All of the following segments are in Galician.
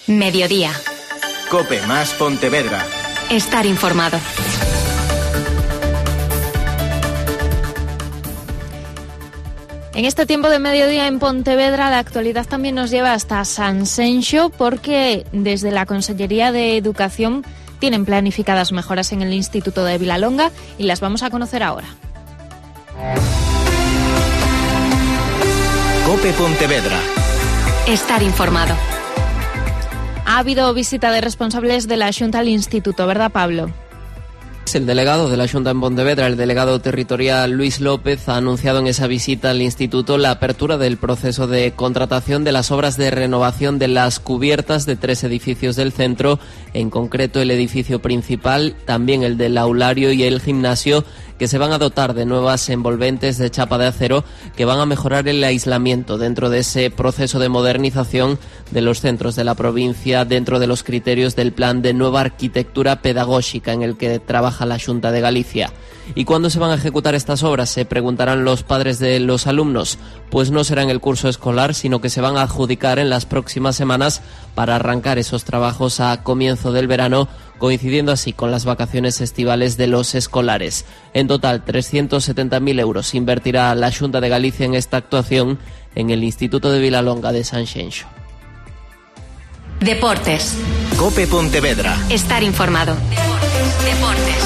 Mediodía. COPE más Pontevedra. Estar informado. En este tiempo de mediodía en Pontevedra, la actualidad también nos lleva hasta Sanxenxo, porque desde la Consellería de Educación tienen planificadas mejoras en el Instituto de Vilalonga y las vamos a conocer ahora. COPE Pontevedra. Estar informado. Ha habido visita de responsables de la Xunta al Instituto, ¿verdad, Pablo? El delegado de la Xunta en Pontevedra, el delegado territorial Luis López, ha anunciado en esa visita al instituto la apertura del proceso de contratación de las obras de renovación de las cubiertas de 3 edificios del centro, en concreto el edificio principal, también el del aulario y el gimnasio, que se van a dotar de nuevas envolventes de chapa de acero que van a mejorar el aislamiento dentro de ese proceso de modernización de los centros de la provincia dentro de los criterios del plan de nueva arquitectura pedagógica en el que trabaja la Xunta de Galicia. ¿Y cuándo se van a ejecutar estas obras?, se preguntarán los padres de los alumnos. Pues no será en el curso escolar, sino que se van a adjudicar en las próximas semanas para arrancar esos trabajos a comienzo del verano, coincidiendo así con las vacaciones estivales de los escolares. En total, 370.000 euros invertirá la Xunta de Galicia en esta actuación en el Instituto de Vilalonga de Sanxenxo. Deportes. COPE Pontevedra. Estar informado. Deportes.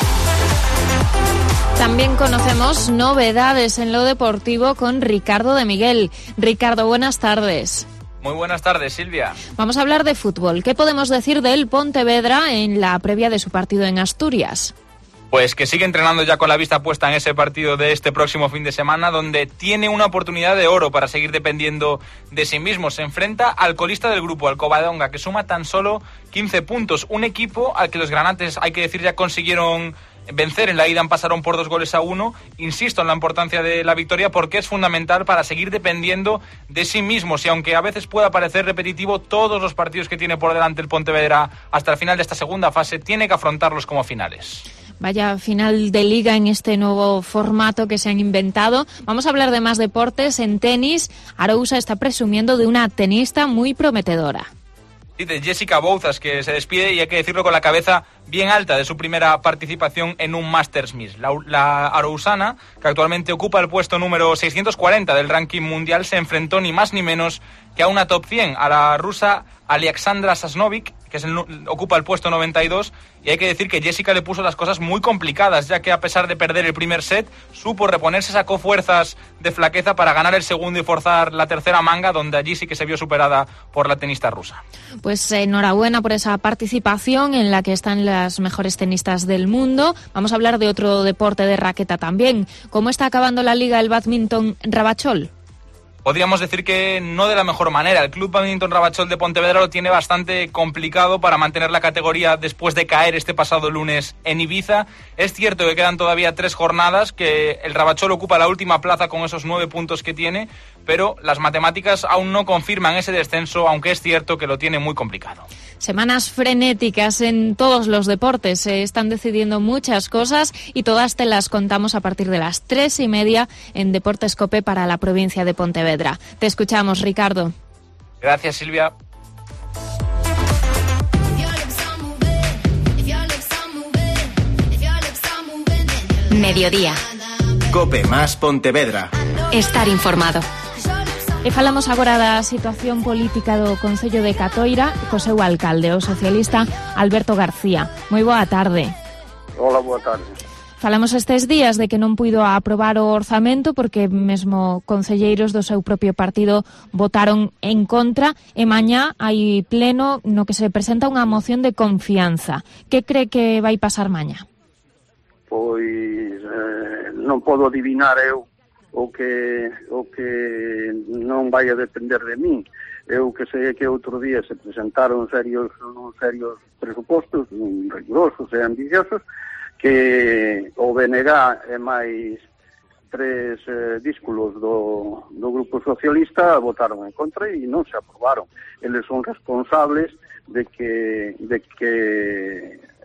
También conocemos novedades en lo deportivo con Ricardo de Miguel. Ricardo, buenas tardes. Muy buenas tardes, Silvia. Vamos a hablar de fútbol. ¿Qué podemos decir del Pontevedra en la previa de su partido en Asturias? Pues que sigue entrenando ya con la vista puesta en ese partido de este próximo fin de semana, donde tiene una oportunidad de oro para seguir dependiendo de sí mismo. Se enfrenta al colista del grupo, al Covadonga, que suma tan solo 15 puntos. Un equipo al que los granates, hay que decir, ya consiguieron vencer en la ida, pasaron por 2-1. Insisto en la importancia de la victoria porque es fundamental para seguir dependiendo de sí mismos, y aunque a veces pueda parecer repetitivo, todos los partidos que tiene por delante el Pontevedra hasta el final de esta segunda fase tiene que afrontarlos como finales. Vaya final de liga en este nuevo formato que se han inventado. Vamos a hablar de más deportes. En tenis, Arousa está presumiendo de una tenista muy prometedora. De Jessica Bouzas, que se despide, y hay que decirlo, con la cabeza bien alta de su primera participación en un Masters Miss. La arousana, que actualmente ocupa el puesto número 640 del ranking mundial, se enfrentó ni más ni menos que a una top 100, a la rusa Alexandra Sasnovic, que ocupa el puesto 92, y hay que decir que Jessica le puso las cosas muy complicadas, ya que a pesar de perder el primer set, supo reponerse, sacó fuerzas de flaqueza para ganar el segundo y forzar la tercera manga, donde allí sí que se vio superada por la tenista rusa. Pues enhorabuena por esa participación en la que están las mejores tenistas del mundo. Vamos a hablar de otro deporte de raqueta también. ¿Cómo está acabando la liga el bádminton Rabachol? Podríamos decir que no de la mejor manera. El Club Bádminton Rabachol de Pontevedra lo tiene bastante complicado para mantener la categoría después de caer este pasado lunes en Ibiza. Es cierto que quedan todavía 3 jornadas, que el Rabachol ocupa la última plaza con esos 9 puntos que tiene, pero las matemáticas aún no confirman ese descenso, aunque es cierto que lo tiene muy complicado. Semanas frenéticas en todos los deportes. Se están decidiendo muchas cosas y todas te las contamos a partir de las 3:30 en Deportes COPE para la provincia de Pontevedra. Te escuchamos, Ricardo. Gracias, Silvia. Mediodía. COPE más Pontevedra. Estar informado. E falamos agora da situación política do Concello de Catoira co seu alcalde, o socialista Alberto García. Moi boa tarde. Hola, boa tarde. Falamos estes días de que non puido aprobar o orzamento porque mesmo concelleiros do seu propio partido votaron en contra, e mañá hai pleno no que se presenta unha moción de confianza. Que cree que vai pasar mañá? Pois non podo adivinar eu o que non vai a depender de min. Eu que sei que outro día se presentaron serios presupostos rigurosos e ambiciosos, que o BNG e máis 3 dísculos do Grupo Socialista votaron en contra e non se aprobaron. Eles son responsables de que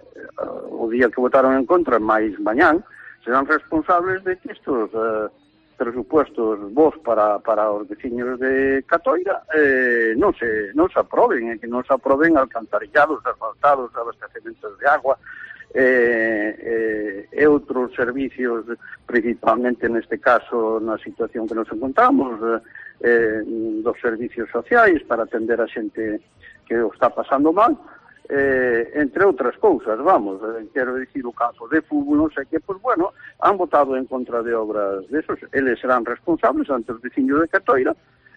o día que votaron en contra, máis mañán, serán responsables de que estos presupuestos vos para os veciños de Catoira non se aproben, que non se aproben alcantarillados, asfaltados, abastecementos de agua e outros servicios, principalmente neste caso na situación que nos encontramos, dos servicios sociais para atender a xente que o está pasando mal, entre outras cousas, vamos, quero dicir, o campo de fútbol, non sei que, pues bueno, han votado en contra de obras desos, eles serán responsables ante os veciños de Catoira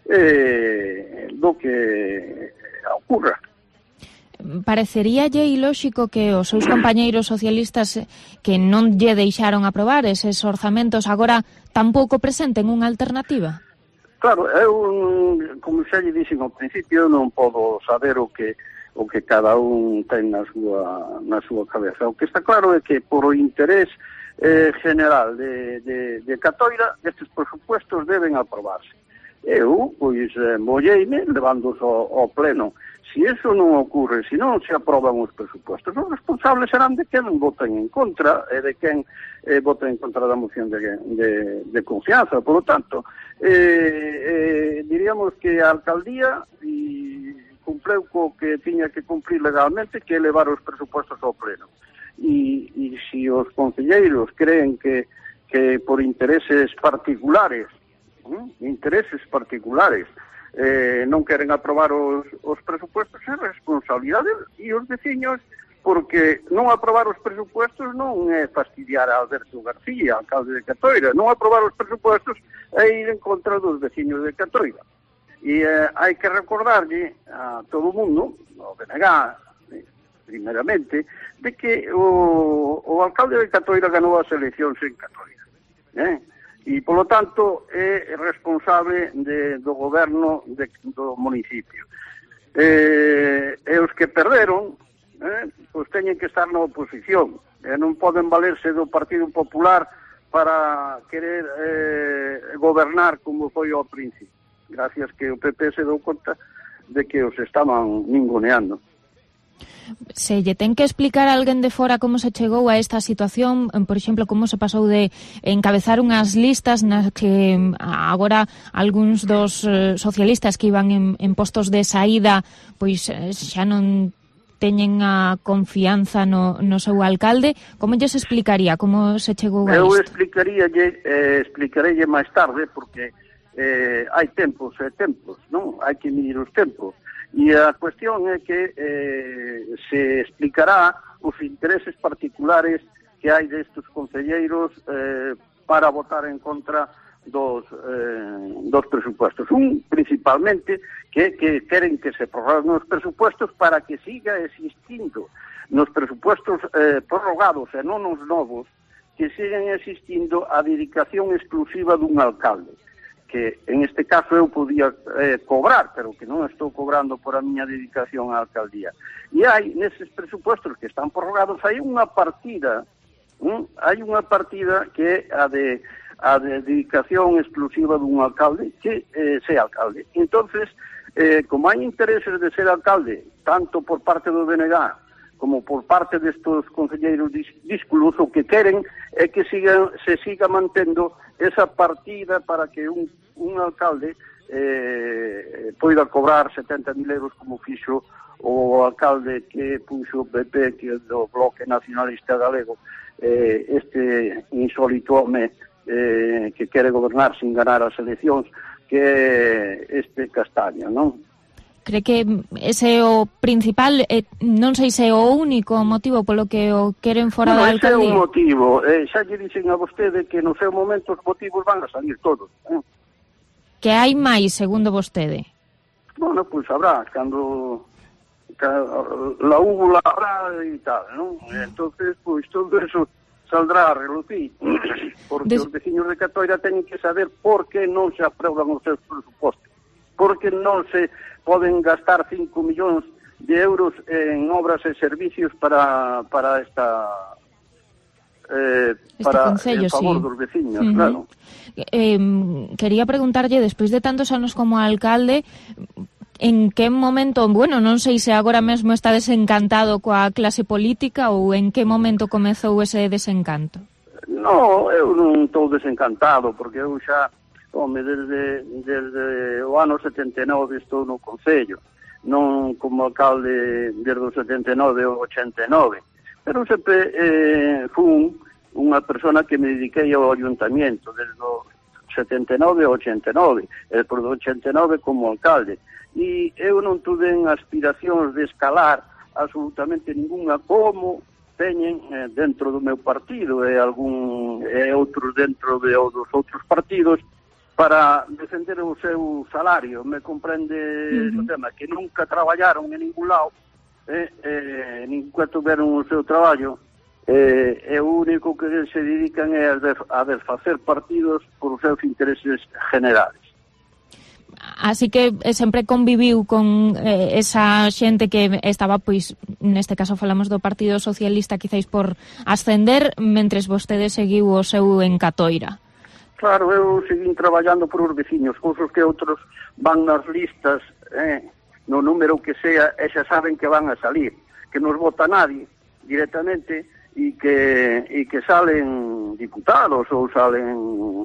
do que ocurra. Pareceríalle ilóxico que os seus compañeiros socialistas que non lle deixaron aprobar eses orzamentos agora tampouco presenten unha alternativa? Claro, eu, como xa lle dixen ao principio, non podo saber o que cada un ten na súa cabeza. O que está claro é que por o interés general de Catoira, estes presupuestos deben aprobarse. Eu, pois, molleime levándos ao pleno. Si eso non ocorre, si non se aproban os presupuestos, os responsables serán de quen voten en contra e de quen voten en contra da moción de confianza. Por lo tanto, diríamos que a alcaldía cumpleu co que tiña que cumplir legalmente, que elevar os presupuestos ao pleno. E se os concelleiros creen que por intereses particulares non queren aprobar os presupuestos, é responsabilidade e os veciños, porque non aprobar os presupuestos non é fastidiar a Alberto García, alcalde de Catoira. Non aprobar os presupuestos é ir en contra dos veciños de Catoira. E hai que recordarlle a todo o mundo, ao BNG, primeramente, de que o alcalde de Catoira ganou as eleccións en Catoira. E, polo tanto, é responsable do goberno do municipio. E os que perderon, pois teñen que estar na oposición. Non poden valerse do Partido Popular para querer gobernar como foi ao principio. Gracias que o PP se dou conta de que os estaban ninguneando. Se lle ten que explicar a alguén de fora como se chegou a esta situación, por exemplo, como se pasou de encabezar unhas listas nas que agora algúns dos socialistas que iban en postos de saída pois xa non teñen a confianza no seu alcalde, como lles explicaría como se chegou a isto? Eu explicarélle máis tarde, porque hai tempos e tempos, non? Hai que medir os tempos. E a cuestión é que se explicará os intereses particulares que hai destes concelleiros para votar en contra dos presupuestos. Un, principalmente, que queren que se prorroguen os presupuestos para que siga existindo nos presupuestos prorrogados e non os novos, que sigan existindo a dedicación exclusiva dun alcalde, que en este caso eu podía cobrar, pero que non estou cobrando por a miña dedicación á alcaldía. E hai, neses presupuestos que están prorrogados, hai unha partida que é a de dedicación exclusiva dun alcalde que sea alcalde. Entonces, como hai intereses de ser alcalde, tanto por parte do BNG como por parte destos concelleiros dísculos, o que queren é que se siga mantendo esa partida para que un alcalde poida cobrar 70.000 euros como fixo o alcalde que puxo o PP, que é do Bloque Nacionalista Galego, este insólito home que quere gobernar sin ganar as eleccións, que é este Castaño, non? Cree que ese é o principal, non sei se é o único motivo polo que o queren fora da alcaldía? Ese é o motivo. Xa lle dixen a vostede que no seu momento os motivos van a salir todos. Que hai máis, segundo vostede? Bueno, pois habrá, cando la úvula habrá e tal, non? Entonces, pois todo eso saldrá a relucir, porque os veciños de Catoira teñen que saber por que non se aproban os seus presupostos, porque non se poden gastar 5 millóns de euros en obras e servicios para concello, en favor dos veciños, claro. Quería preguntarlle, despois de tantos anos como alcalde, en que momento, bueno, non sei se agora mesmo está desencantado coa clase política ou en que momento comezou ese desencanto? No, Non, eu non estou desencantado, porque eu xa, desde o ano 79 estou no Concello, non como alcalde desde o 79 ao 89, pero sempre fui unha persona que me dediquei ao ayuntamiento desde o 79 ao 89, e por do 89 como alcalde, e eu non tuve aspiracións de escalar absolutamente ninguna, como teñen dentro do meu partido e outros dentro dos outros partidos, para defender o seu salario. Me comprende o tema, que nunca traballaron en ningún lado, nunca tuveron o seu traballo, e o único que se dedican é a desfacer partidos por os seus intereses generales. Así que sempre conviviu con esa xente que estaba, pois, neste caso falamos do Partido Socialista, quizáis por ascender, mentres vostede seguiu o seu en Catoira. Claro, eu seguín traballando por os veciños, cousas que outros van nas listas, no número que sea, e xa saben que van a salir, que nos vota nadie directamente, e que salen diputados ou salen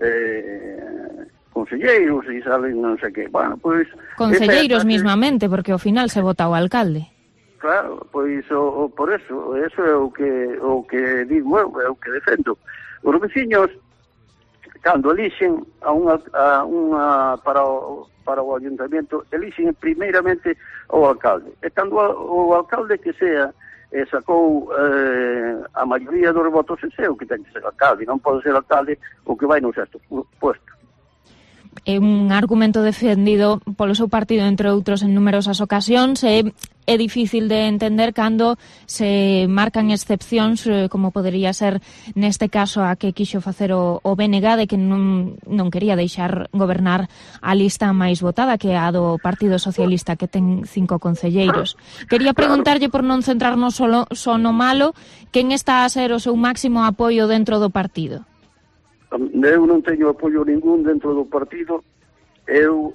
conselleiros e salen non sei que. Bueno, pois conselleiros mismamente, porque ao final se vota o alcalde. Claro, pois por eso é o que digo eu, é o que defendo. Os veciños, cando elixen a unha para o ayuntamiento, elixen primeiramente o alcalde. E cando o alcalde que sea sacou a maioría dos votos, é o que ten que ser alcalde, non pode ser alcalde o que vai no sexto puesto. É un argumento defendido polo seu partido, entre outros, en numerosas ocasións. É difícil de entender cando se marcan excepcións, como podería ser neste caso a que quixo facer o BNG, de que non quería deixar gobernar a lista máis votada, que é a do Partido Socialista, que ten 5 concelleiros. Quería preguntarlle, por non centrarnos só no malo, quen está a ser o seu máximo apoio dentro do partido? Eu non teño apoio ningún dentro do partido. Eu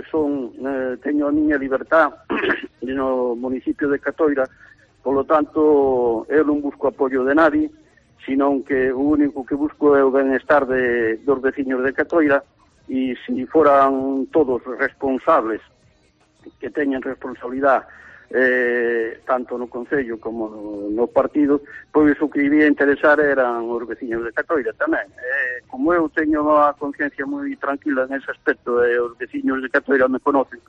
teño a miña libertad no municipio de Catoira, polo tanto eu non busco apoio de nadie, senón que o único que busco é o benestar dos veciños de Catoira, e se foran todos responsables, que teñen responsabilidade tanto no Concello como no partido, pois o que iría interesar eran os veciños de Catoira tamén. Como eu teño a conciencia moi tranquila nese aspecto, e os veciños de Catoira me conocen,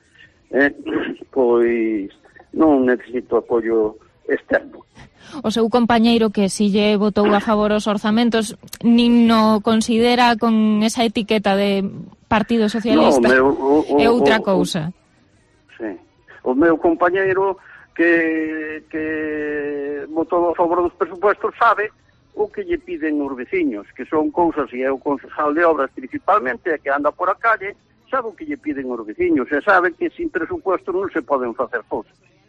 pois non necesito apoio externo. O seu compañeiro, que si lle votou a favor os orzamentos, nin no considera con esa etiqueta de Partido Socialista? É outra cousa. Sí. O meu compañeiro que votou a favor dos presupuestos sabe o que lle piden os veciños, que son cousas, e é o concejal de obras principalmente, que anda por a calle, sabe o que lle piden os veciños, e sabe que sin presupuestos non se poden facer cousas.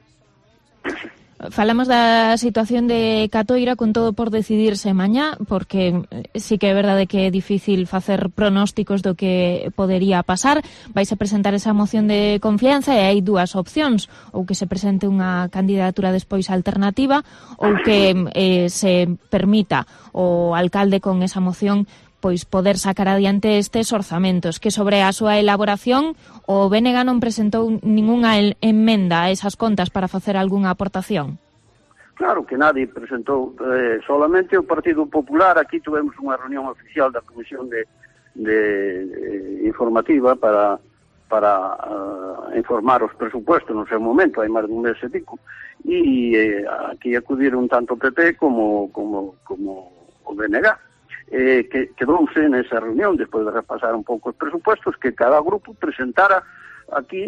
Falamos da situación de Catoira, con todo por decidirse mañá, porque sí que é verdade que é difícil facer pronósticos do que podería pasar. Vaise presentar esa moción de confianza e hai dúas opcións: ou que se presente unha candidatura despois alternativa, ou que se permita o alcalde con esa moción pois poder sacar adiante estes orzamentos, que sobre a súa elaboración o BNG non presentou ningunha emenda a esas contas para facer algunha aportación. Claro que nadie presentou, solamente o Partido Popular. Aquí tuvemos unha reunión oficial da Comisión de informativa para informar os presupuestos no seu momento, hai máis dun mes e pico, e aquí acudiron tanto o PP como o BNG. Que quedouse nesa reunión, despois de repasar un pouco os presupuestos, que cada grupo presentara aquí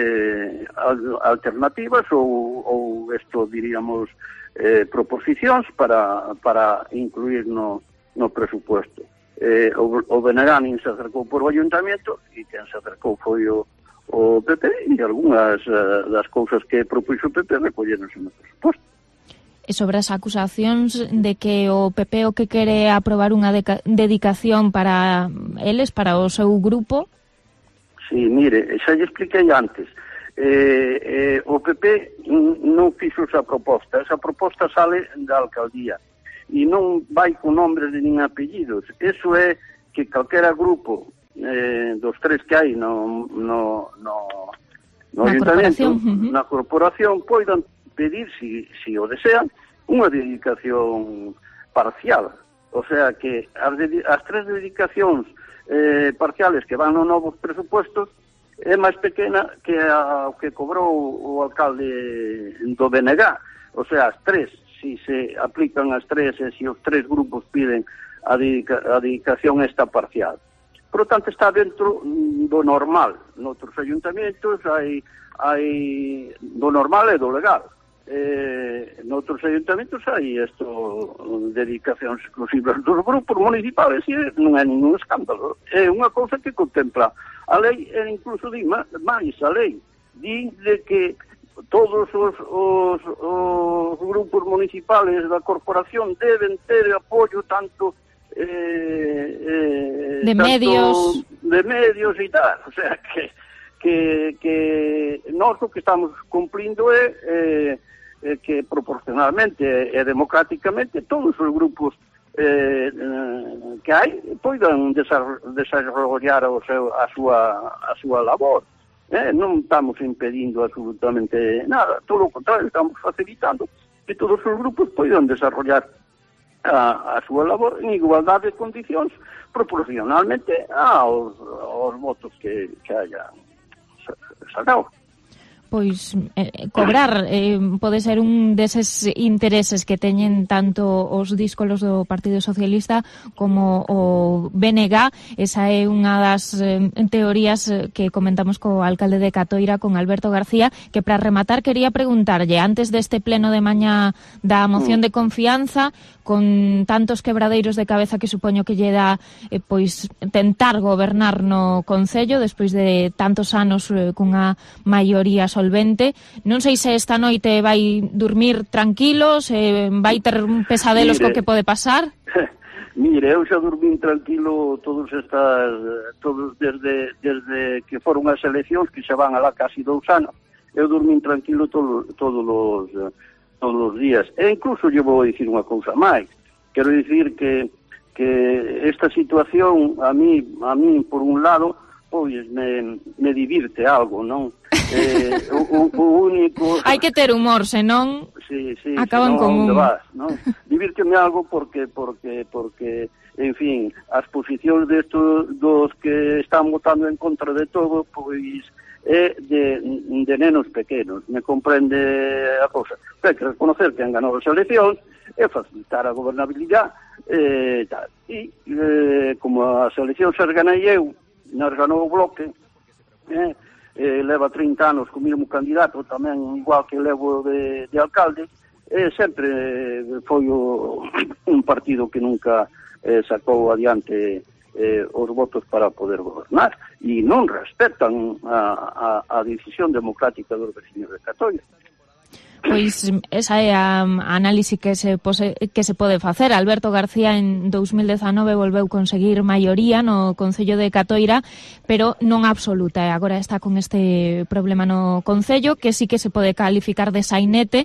alternativas ou isto, diríamos, proposicións para incluir no presupuesto. O BNG nin se acercou por o ayuntamiento, e quen se acercou foi o PP, e algunhas das cousas que propuxo o PP recolleronse no presupuesto. E sobre as acusacións de que o PP o que quere aprobar unha dedicación para eles, para o seu grupo? Sí, mire, xa lle expliquei antes. O PP non fixo esa proposta sale da alcaldía. e non vai con nombres nin apellidos. Eso é que calquera grupo dos tres que hai no ayuntamento, na corporación, poidan pedir, si o desean, unha dedicación parcial. O sea que as tres dedicacións parciales que van nos novos presupuestos é máis pequena que o que cobrou o alcalde do BNG. O sea, as tres, si se aplican as tres e si os tres grupos piden a dedicación esta parcial. Por tanto, está dentro do normal. Noutros ayuntamentos hai do normal e do legal. Noutros ayuntamentos hai dedicacións exclusivas dos grupos municipales e non é ningún escándalo. É unha cousa que contempla a lei e incluso di máis a lei. Di de que todos os grupos municipales da corporación deben ter apoio tanto de medios e tal. O sea que nós o que estamos cumplindo é que proporcionalmente e democráticamente todos os grupos que hai poidan desarrollar a súa labor. Non estamos impedindo absolutamente nada, todo o contrario, estamos facilitando que todos os grupos poidan desarrollar a súa labor en igualdade de condicións proporcionalmente aos votos que haya sacado. Pois cobrar pode ser un deses intereses que teñen tanto os díscolos do Partido Socialista como o BNG. Esa é unha das teorías que comentamos co alcalde de Catoira, con Alberto García, que para rematar quería preguntarlle, antes deste pleno de mañá da moción de confianza, con tantos quebradeiros de cabeza que supoño que lle dá pois tentar gobernar no Concello despois de tantos anos cunha maioría solvente, non sei se esta noite vai dormir tranquilo, se vai ter pesadelos co que pode pasar. Mire, eu xa dormín tranquilo todos desde que foron as eleccións, que xa van alá casi 2 anos. Eu dormín tranquilo todos os días. E incluso lle vou dicir unha cousa máis. Quero dicir que esta situación a mí por un lado, pois me divirte algo, non? O único... Hai que ter humor, senón acaban con un... non? Divírteme algo porque en fin, as posicións dos que están votando en contra de todo, pois é de nenos pequenos, me comprende a cousa. Ten que reconocer que han ganado as eleccións e facilitar a gobernabilidade e tal. E como as eleccións as ganei eu, nas ganou o Bloque, leva 30 anos co mesmo candidato, tamén igual que levo de alcalde, sempre foi un partido que nunca sacou adiante os votos para poder gobernar e non respetan a decisión democrática dos veciños de Catoira. Pois esa é a análise que se pode facer. Alberto García en 2019 volveu conseguir maioría no Concello de Catoira, pero non absoluta. E agora está con este problema no Concello, que sí que se pode calificar de sainete.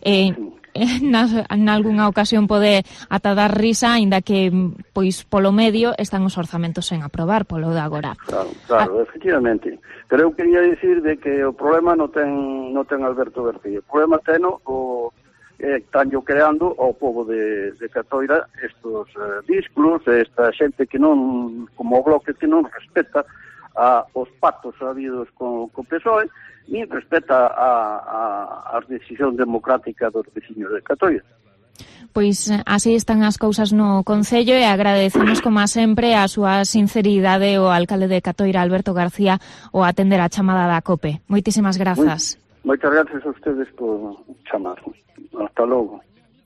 En algunha ocasión pode ata dar risa, aínda que pois polo medio están os orzamentos sen aprobar polo de agora. Claro, efectivamente. Pero eu quería dicir de que o problema non ten Alberto García. O problema teno estánllo creando ao povo de Catoira estos díscolos, esta xente que non, como o Bloque, que non respeta os pactos habidos co PSOE, nin respeta a decisión democrática dos veciños de Catoira. Pois así están as cousas no Concello e agradecemos, como sempre, a súa sinceridade o alcalde de Catoira, Alberto García, o atender a chamada da COPE. Moitísimas grazas. Moitas gracias a ustedes por chamarnos. Hasta logo.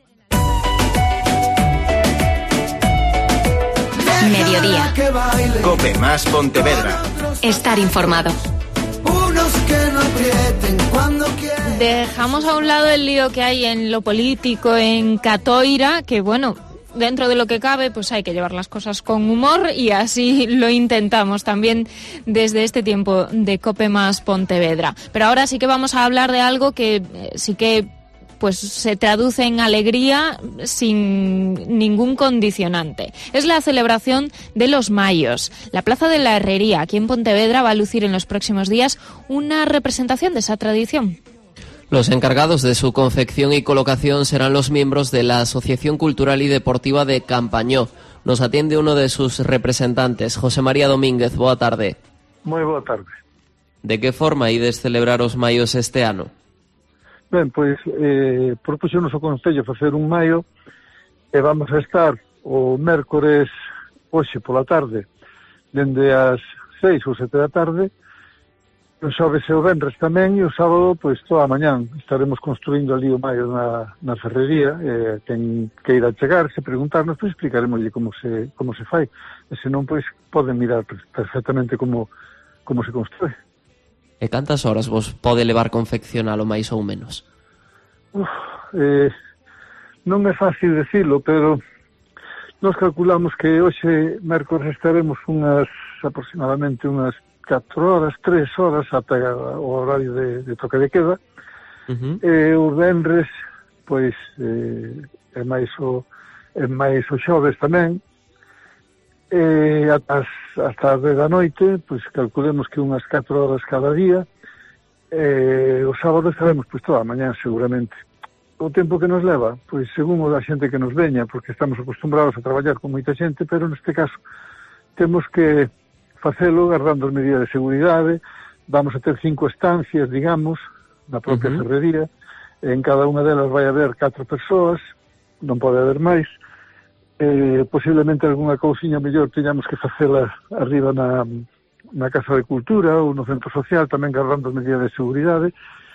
Mediodía. Cope más Pontevedra. Estar informado. Dejamos a un lado el lío que hay en lo político en Catoira, que bueno, dentro de lo que cabe, pues hay que llevar las cosas con humor y así lo intentamos también desde este tiempo de Cope más Pontevedra. Pero ahora sí que vamos a hablar de algo que sí que pues se traduce en alegría sin ningún condicionante. Es la celebración de los Mayos. La Plaza de la Herrería, aquí en Pontevedra, va a lucir en los próximos días una representación de esa tradición. Los encargados de su confección y colocación serán los miembros de la Asociación Cultural y Deportiva de Campañó. Nos atiende uno de sus representantes, José María Domínguez. Boa tarde. Moi boa tarde. De que forma ides celebrar os maios este ano? Ben, pois propuxenos o Concello facer un maio e vamos a estar o mércores hoxe pola tarde dende as 6 ou 7 da tarde, o xoves e o venres tamén, e o sábado pois toda a mañán estaremos construindo ali o maio na ferrería. Ten que ir a chegarse, preguntarnos, pois explicaremoslle como se fai, e senón pois poden mirar perfectamente como se construe. E cantas horas vos pode levar confeccionalo máis ou menos? Non é fácil decirlo, pero nos calculamos que hoxe mércores estaremos aproximadamente unas 4 horas, 3 horas ata o horario de toque de queda. E o venres pois é máis o xoves tamén. Hasta as 10 da noite, pois calculemos que unhas 4 horas cada día. O sábado estaremos pois toda a mañá seguramente. O tempo que nos leva, pois según o da xente que nos veña, porque estamos acostumbrados a traballar con moita xente, pero neste caso temos que facelo guardando as medidas de seguridade. Vamos a ter 5 estancias, digamos, na propia ferrería. En cada unha delas vai haber 4 persoas, non pode haber máis. Posiblemente algunha cousiña mellor teñamos que facela arriba na Casa de Cultura ou no Centro Social, tamén guardando as medidas de seguridade.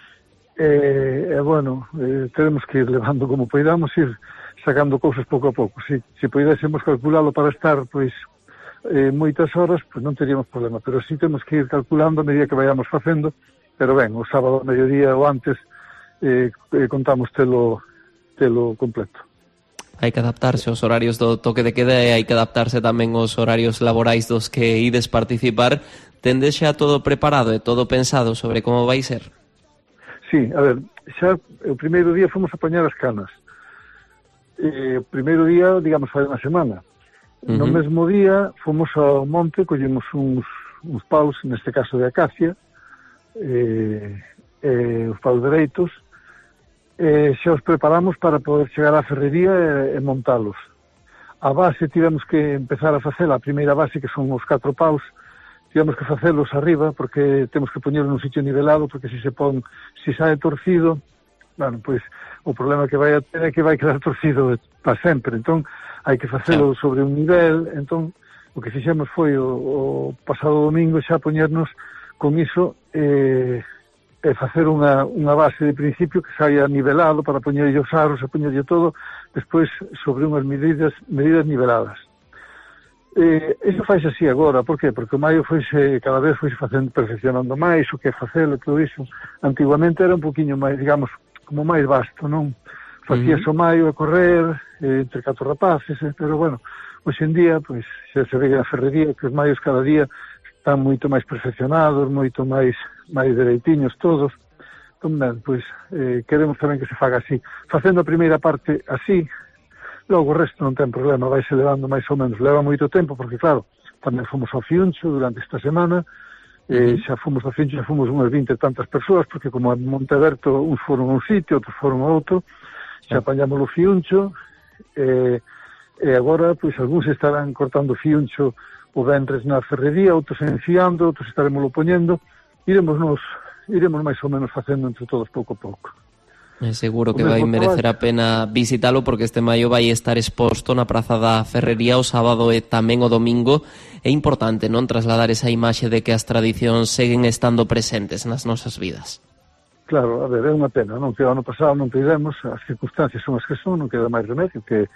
Teremos que ir levando como poidamos, ir sacando cousas pouco a pouco. Se poidésemos calculalo para estar pois moitas horas, pois non teríamos problema, pero si temos que ir calculando a medida que vayamos facendo. Pero ben, o sábado ao mediodía ou antes contamos telo completo. Hai que adaptarse aos horarios do toque de queda e hai que adaptarse tamén aos horarios laborais dos que ides participar. Tendes xa todo preparado e todo pensado sobre como vai ser? Sí, a ver, xa o primeiro día fomos a poñer as canas. O primeiro día, digamos, fai unha semana. No mesmo día fomos ao monte, collemos uns paus, neste caso de acacia, os paus dereitos, xa os preparamos para poder chegar á ferrería e montalos. A base tivemos que empezar a facela, a primeira base, que son os 4 paus, tivemos que facelos arriba, porque temos que poñerlo nun sitio nivelado, porque se sae torcido, bueno, pois o problema que vai a ter é que vai quedar torcido para sempre. Entón, hai que facelo sobre un nivel. Entón, o que fixemos foi o pasado domingo xa poñernos con iso e facer unha base de principio que saia nivelado para poñerlle os aros e poñerlle todo despois sobre unhas medidas niveladas. Iso faise así agora. Por qué? Porque o maio cada vez foise perfeccionando máis o que é facelo, todo iso. Antigamente era un poquinho máis, digamos, como máis vasto, non? Facías o maio a correr entre 4 rapaces, pero bueno, hoxe en día, pois, xa se ve na ferrería que os maios cada día están moito máis perfeccionados, moito máis dereitiños todos. Entón, ben, pois, queremos tamén que se faga así. Facendo a primeira parte así, logo o resto non ten problema, vaise levando máis ou menos. Leva moito tempo, porque claro, tamén fomos ao Fiuncho durante esta semana, xa fomos ao Fiuncho, xa fomos unhas 20 e tantas persoas, porque como en Monteberto uns foron a un sitio, outros foron a outro, xa apañamos o Fiuncho, e agora, pois, algúns estarán cortando Fiuncho o venres na ferrería, outros enfiando, outros estaremoslo poñendo. Iremos máis ou menos facendo entre todos pouco a pouco. É seguro que vai merecer a pena visitalo, porque este maio vai estar exposto na Praza da Ferrería o sábado e tamén o domingo. É importante non trasladar esa imaxe de que as tradicións seguen estando presentes nas nosas vidas. Claro, a ver, é unha pena, non? Que o ano pasado non pidemos, as circunstancias son as que son, non queda máis remedio que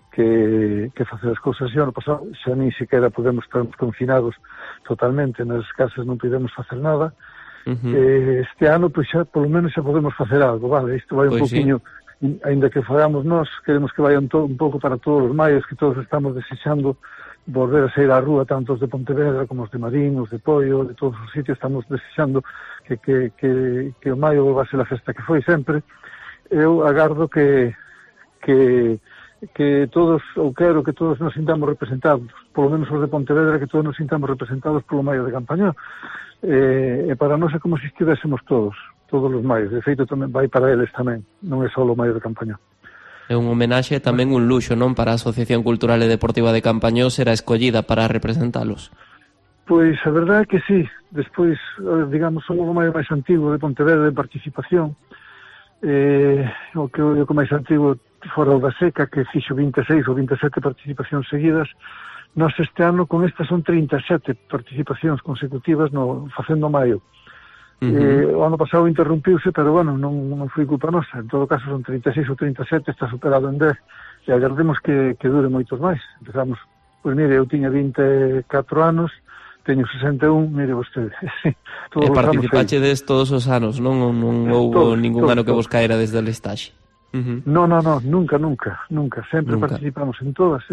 facer as cousas. E o ano pasado xa nin siquiera podemos estar confinados totalmente nas casas, non podemos facer nada. Este ano, pois xa, polo menos xa podemos facer algo, vale? Isto vai un poquinho, ainda que fagamos nós, queremos que vai un pouco para todos os maios, que todos estamos desexando volver a sair á rúa, tanto os de Pontevedra como os de Marín, os de Poio, de todos os sitios. Estamos desexando que o maio volva a ser a festa que foi sempre. eu agardo que todos, ou quero que todos nos sintamos representados, polo menos os de Pontevedra, que todos nos sintamos representados polo Maio de Campañón. E para nós é como se estivésemos todos os maios. De feito, tamén vai para eles tamén, non é só o Maio de Campañón. É un homenaxe e tamén un luxo, non, para a Asociación Cultural e Deportiva de Campañón será escollida para representalos. Pois a verdade é que sí. Despois, digamos, o Maio máis antigo de Pontevedra de participación, o que o máis antigo fora o da Seca, que fixo 26 ou 27 participacións seguidas. Nós este ano con estas son 37 participacións consecutivas facendo Maio. O ano pasado interrumpiuse, pero bueno, non foi culpa nosa. En todo caso son 36 ou 37, está superado en 10, e agardemos que dure moitos máis. Empezamos, pois mire, eu tiña 24 anos, teño 61, mire vostede. E participachedes todos os anos, non houve ningún ano que vos caera desde a listaxe? No, nunca. Sempre participamos en todos.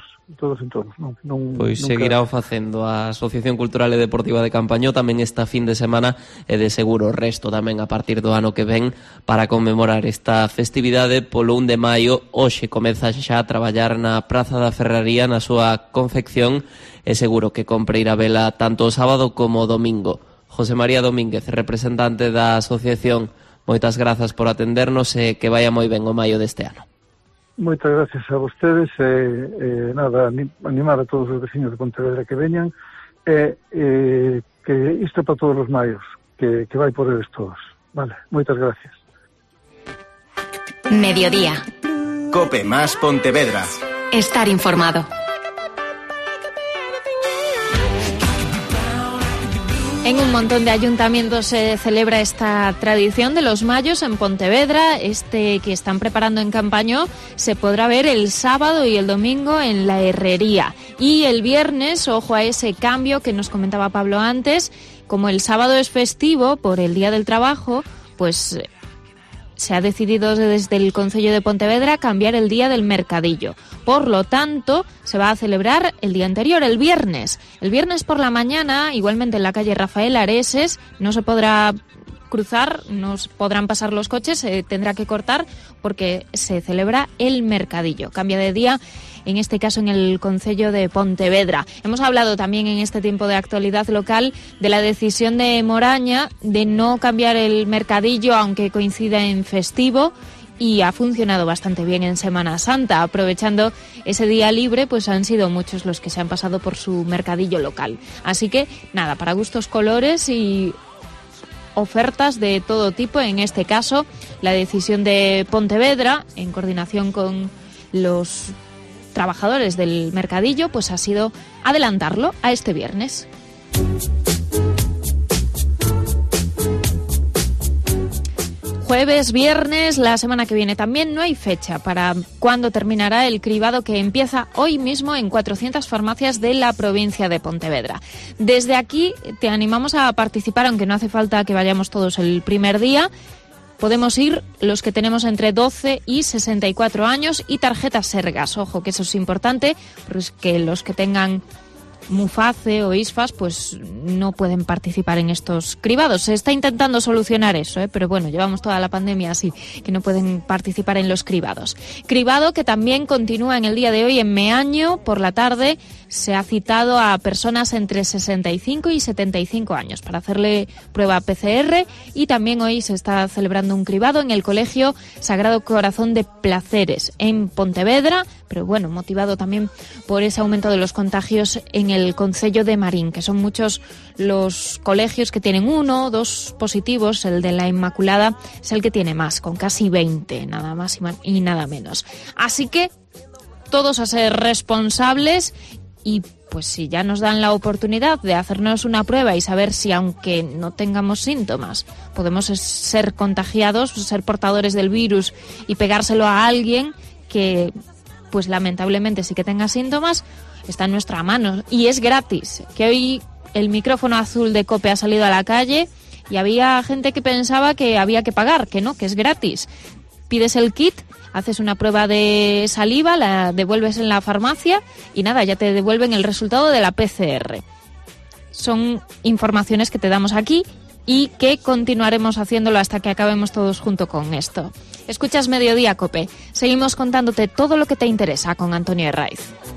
Pois seguirá o facendo a Asociación Cultural e Deportiva de Campañón tamén esta fin de semana e de seguro o resto tamén a partir do ano que ven para conmemorar esta festividade polo 1 de maio. Hoxe comeza xa a traballar na Praza da Ferraría na súa confección e seguro que compre ir a vela tanto o sábado como o domingo. José María Domínguez, representante da asociación, moitas grazas por atendernos e que vaya moi ben o maio deste ano. Moitas gracias a vostedes e nada, animar a todos os veciños de Pontevedra que veñan e que isto para todos os maios, que vai por eles todos. Vale, moitas gracias. Mediodía. Cope más Pontevedra. Estar informado. En un montón de ayuntamientos se celebra esta tradición de los mayos en Pontevedra. Este que están preparando en Campañón se podrá ver el sábado y el domingo en la Herrería. Y el viernes, ojo a ese cambio que nos comentaba Pablo antes, como el sábado es festivo por el Día del Trabajo, pues se ha decidido desde el Concello de Pontevedra cambiar el día del mercadillo. Por lo tanto, se va a celebrar el día anterior, el viernes. El viernes por la mañana, igualmente en la calle Rafael Areses, no se podrá cruzar, no podrán pasar los coches, se tendrá que cortar porque se celebra el mercadillo. Cambia de día, en este caso en el Concello de Pontevedra. Hemos hablado también en este tiempo de actualidad local de la decisión de Moraña de no cambiar el mercadillo aunque coincida en festivo, y ha funcionado bastante bien en Semana Santa. Aprovechando ese día libre, pues han sido muchos los que se han pasado por su mercadillo local. Así que nada, para gustos, colores y ofertas de todo tipo. En este caso, la decisión de Pontevedra, en coordinación con los trabajadores del mercadillo, pues ha sido adelantarlo a este viernes. Jueves, viernes, la semana que viene también no hay fecha para cuándo terminará el cribado que empieza hoy mismo en 400 farmacias de la provincia de Pontevedra. Desde aquí te animamos a participar, aunque no hace falta que vayamos todos el primer día. Podemos ir los que tenemos entre 12 y 64 años y tarjetas Sergas. Ojo, que eso es importante, porque los que tengan Muface o ISFAS pues no pueden participar en estos cribados. Se está intentando solucionar eso, pero bueno, llevamos toda la pandemia así, que no pueden participar en los cribados. Cribado que también continúa en el día de hoy en Meaño. Por la tarde se ha citado a personas entre 65 y 75 años para hacerle prueba PCR, y también hoy se está celebrando un cribado en el Colegio Sagrado Corazón de Placeres en Pontevedra, pero bueno, motivado también por ese aumento de los contagios en el concello de Marín, que son muchos los colegios que tienen 1 o 2 positivos. El de la Inmaculada es el que tiene más, con casi 20, nada más y nada menos. Así que todos a ser responsables, y pues si ya nos dan la oportunidad de hacernos una prueba y saber si, aunque no tengamos síntomas, podemos ser contagiados, ser portadores del virus y pegárselo a alguien que pues lamentablemente sí que tenga síntomas, está en nuestra mano y es gratis. Que hoy el micrófono azul de COPE ha salido a la calle y había gente que pensaba que había que pagar, que no, que es gratis. Pides el kit, haces una prueba de saliva, la devuelves en la farmacia y nada, ya te devuelven el resultado de la PCR. Son informaciones que te damos aquí y que continuaremos haciéndolo hasta que acabemos todos junto con esto. Escuchas Mediodía Cope. Seguimos contándote todo lo que te interesa con Antonio Herraiz.